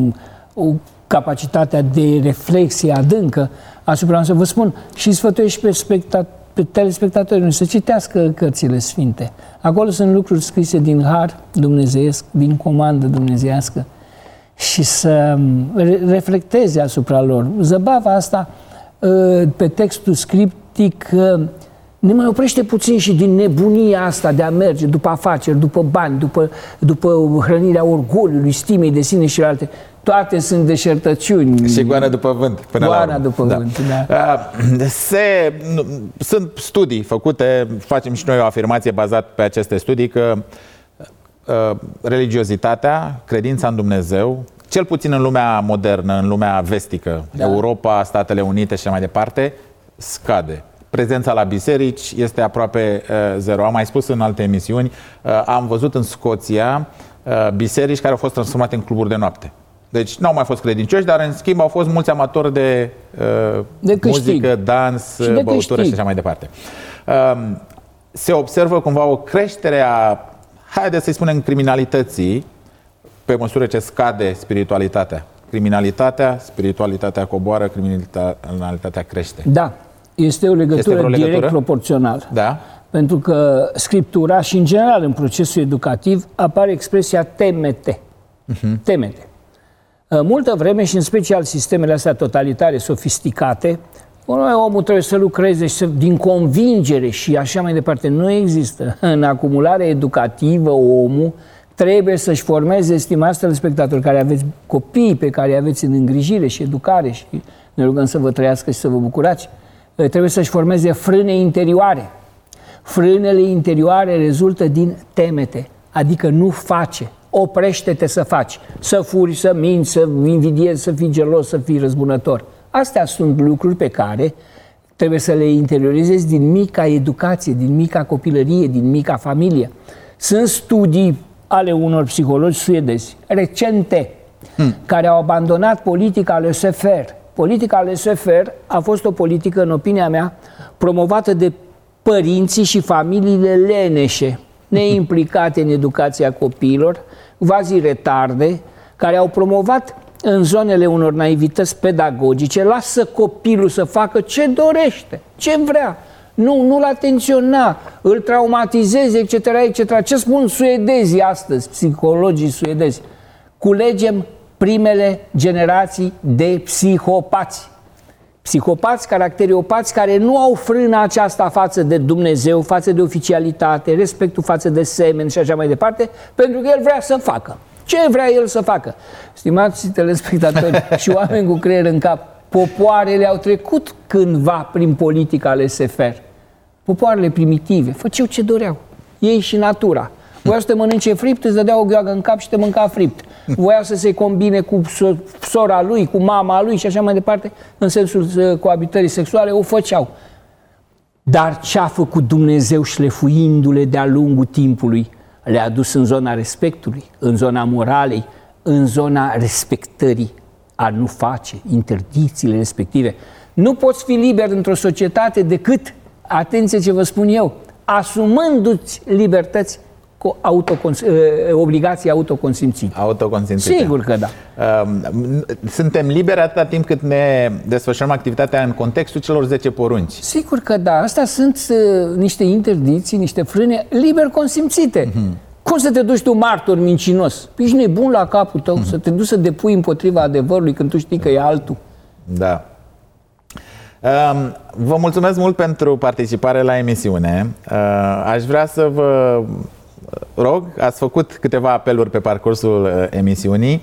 o capacitatea de reflexie adâncă asupra, să vă spun, și sfătuiesc pe, spectat, pe telespectatorii să citească cărțile sfinte. Acolo sunt lucruri scrise din har dumnezeiesc, din comandă dumnezeiască, și să reflecteze asupra lor. Zăbava asta pe textul scriptic ne mai oprește puțin și din nebunia asta de a merge după afaceri, după bani, după, după hrănirea orgoliului, stimei de sine și alte. Toate sunt deșertăciuni. Și goana după vânt. Până goana la după da. vânt, da. Se, sunt studii făcute, facem și noi o afirmație bazată pe aceste studii, că uh, religiozitatea, credința în Dumnezeu, cel puțin în lumea modernă, în lumea vestică, da, Europa, Statele Unite și mai departe, scade. Prezența la biserici este aproape uh, zero. Am mai spus în alte emisiuni, uh, am văzut în Scoția uh, biserici care au fost transformate în cluburi de noapte. Deci nu au mai fost credincioși, dar în schimb au fost mulți amatori de, uh, de muzică, dans, și băutură și așa mai departe. Uh, se observă cumva o creștere a, haideți să-i spunem, criminalității, pe măsură ce scade spiritualitatea. Criminalitatea, spiritualitatea coboară, criminalitatea crește. Da, este o legătură, este legătură? direct proporțională. Da. Pentru că Scriptura și în general în procesul educativ apare expresia temete. Uh-huh. Temete. Multă vreme și în special sistemele astea totalitare, sofisticate, omul trebuie să lucreze și să, din convingere și așa mai departe. Nu există. În acumulare educativă, omul trebuie să-și formeze, stimați telespectatori care aveți copii pe care îi aveți în îngrijire și educare și ne rugăm să vă trăiască și să vă bucurați, trebuie să-și formeze frâne interioare. Frânele interioare rezultă din temete, adică nu face. Oprește-te să faci, să furi, să minți, să invidiezi, să fii gelos, să fii răzbunător. Astea sunt lucruri pe care trebuie să le interiorizezi din mica educație, din mica copilărie, din mica familie. Sunt studii ale unor psihologi suedezi, recente, hmm. care au abandonat politica laissez-faire. Politica laissez-faire a fost o politică, în opinia mea, promovată de părinții și familiile leneșe, neimplicate în educația copiilor, quasi retarde, care au promovat în zonele unor naivități pedagogice, lasă copilul să facă ce dorește, ce vrea. Nu, nu-l atenționa, îl traumatizezi, et cetera, et cetera. Ce spun suedezii astăzi, psihologii suedezi? Culegem primele generații de psihopați. Psihopați, caracteriopați, care nu au frâna aceasta față de Dumnezeu, față de oficialitate, respectul față de semeni și așa mai departe, pentru că el vrea să facă. Ce vrea el să facă? Stimați telespectatori și oameni cu creier în cap, popoarele au trecut cândva prin politica laissez-faire. Popoarele primitive făceau ce doreau. Ei și natura. Voiau să te mănânce fript, îți dădea o gheoagă în cap și te mânca fript. Voia să se combine cu sora lui, cu mama lui și așa mai departe, în sensul coabitării sexuale, o făceau. Dar ce-a făcut Dumnezeu șlefuindu-le de-a lungul timpului? Le-a dus în zona respectului, în zona moralei, în zona respectării, a nu face, interdicțiile respective. Nu poți fi liber într-o societate decât, atenție ce vă spun eu, asumându-ți libertăți cu autocons- obligații autoconsimțite. Autoconsimțite. Sigur că da. Suntem liberi atâta timp cât ne desfășurăm activitatea în contextul celor zece porunci. Sigur că da. Astea sunt uh, niște interdicții, niște frâne liber consimțite. Mm-hmm. Cum să te duci tu martor mincinos? Păi ești nebun la capul tău, mm-hmm. să te duci să depui împotriva adevărului când tu știi că e altul. Da. Vă mulțumesc mult pentru participare la emisiune. Aș vrea să vă rog, ați făcut câteva apeluri pe parcursul emisiunii.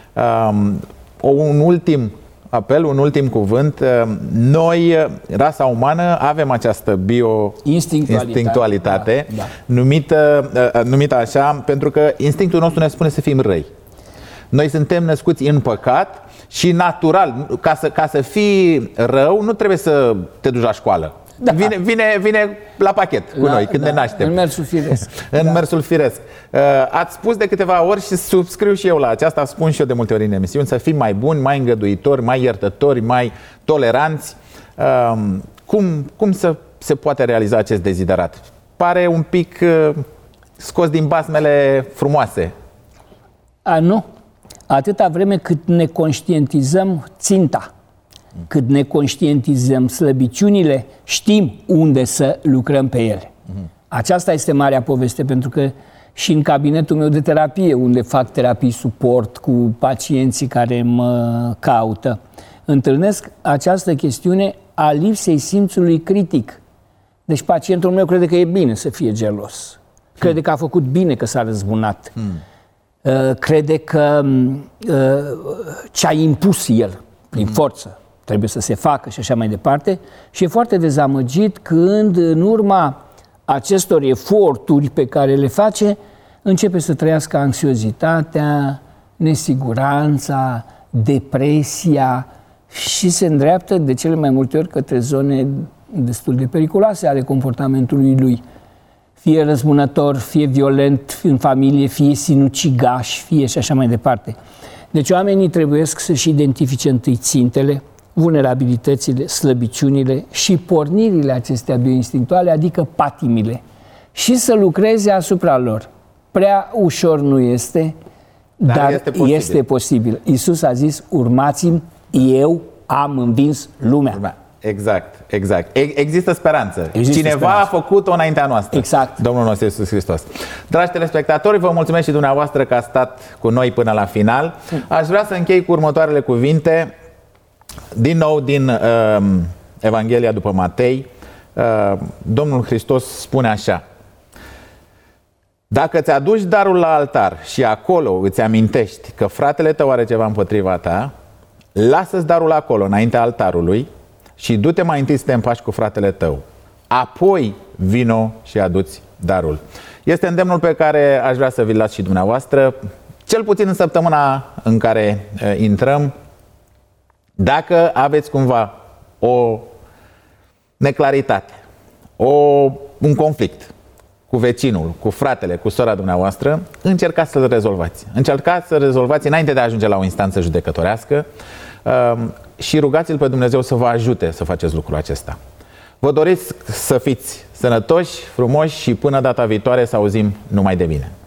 Un ultim apel, un ultim cuvânt. Noi, rasa umană, avem această bio-instinctualitate da, da. numită, numită așa, pentru că instinctul nostru ne spune să fim răi. Noi suntem născuți în păcat și natural, ca să, ca să fii rău, nu trebuie să te duci la școală. Da. Vine, vine, vine la pachet cu la, noi când da, ne naștem. În mersul firesc. În da. mersul firesc. Ați spus de câteva ori și subscriu și eu la aceasta, spun și eu de multe ori în emisiuni, să fim mai buni, mai îngăduitori, mai iertători, mai toleranți. Cum, cum să se poate realiza acest deziderat? Pare un pic scos din basmele frumoase. A, nu. Atâta vreme cât ne conștientizăm ținta, cât ne conștientizăm slăbiciunile, știm unde să lucrăm pe ele. Aceasta este marea poveste, pentru că și în cabinetul meu de terapie, unde fac terapii suport cu pacienții care mă caută, întâlnesc această chestiune a lipsei simțului critic. Deci pacientul meu crede că e bine să fie gelos. Crede că a făcut bine că s-a răzbunat. Hmm. Crede că ce-a impus el prin forță trebuie să se facă și așa mai departe, și e foarte dezamăgit când în urma acestor eforturi pe care le face începe să trăiască anxiozitatea, nesiguranța, depresia și se îndreaptă de cele mai multe ori către zone destul de periculoase ale comportamentului lui. Fie răzbunător, fie violent în familie, fie sinucigaș, fie și așa mai departe. Deci oamenii trebuie să-și identifice întâi țintele, vulnerabilitățile, slăbiciunile și pornirile acestea bioinstinctuale, adică patimile, și să lucreze asupra lor. Prea ușor nu este, dar, dar este, posibil. este posibil. Iisus a zis, urmați-mi, eu am învins lumea. lumea. Exact, exact. Există speranță. Există Cineva speranță. a făcut-o înaintea noastră. Exact. Domnul nostru Iisus Hristos. Dragi telespectatori, vă mulțumesc și dumneavoastră că ați stat cu noi până la final. Aș vrea să închei cu următoarele cuvinte, din nou din uh, Evanghelia după Matei. Uh, Domnul Hristos spune așa: dacă ți aduci darul la altar și acolo îți amintești că fratele tău are ceva împotriva ta, lasă-ți darul acolo, înaintea altarului, și du-te mai întâi să te împaci cu fratele tău. Apoi vino și aduți darul. Este îndemnul pe care aș vrea să vi-l las și dumneavoastră, cel puțin în săptămâna în care uh, intrăm. Dacă aveți cumva o neclaritate, o, un conflict cu vecinul, cu fratele, cu sora dumneavoastră, încercați să-l rezolvați. Încercați să rezolvați înainte de a ajunge la o instanță judecătorească uh, și rugați-L pe Dumnezeu să vă ajute să faceți lucrul acesta. Vă doresc să fiți sănătoși, frumoși și până data viitoare să auzim numai de bine.